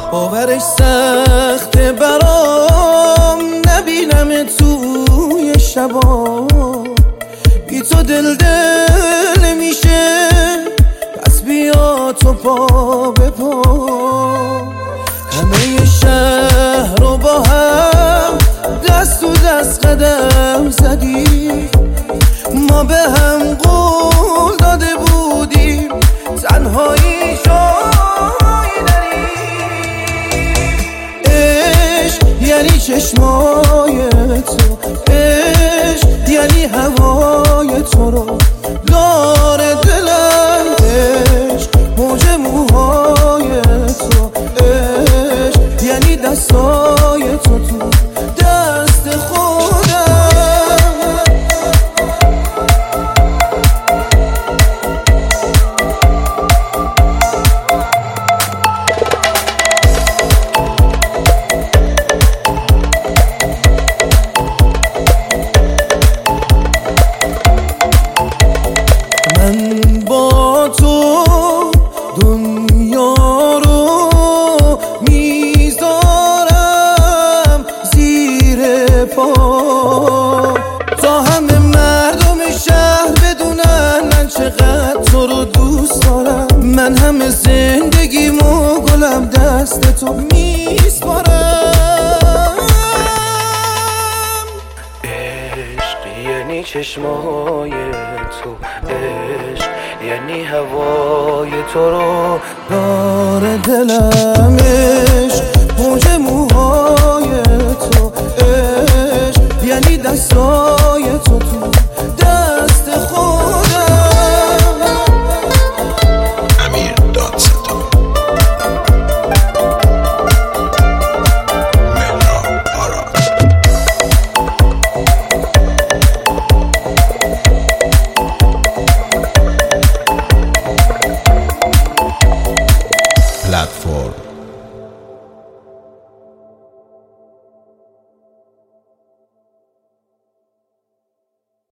باورش سخته برام نبینم توی شبا، بی تو دل میشه، پس بیا تو پا به پا. همه شهر رو با هم دست تو دست قدم زدیم، ما به هم قول داده بودیم تنهایی جای نریم. عشق یعنی چشمای تو، عشق یعنی هوای تو رو داره دلم، عشق موج موهای تو، عشق یعنی دستای تو تو دست خودم. من با تو دنیا رو میذارم زیر پا، تا همه مردم شهر بدونن من چقدر تو رو دوست دارم. من همه زندگیمو گلم دست تو میسپارم. عشق یعنی چشمای تو، عشق یعنی هوای تو رو داره دلم، عشق موج موهای تو، عشق یعنی دستای تو تو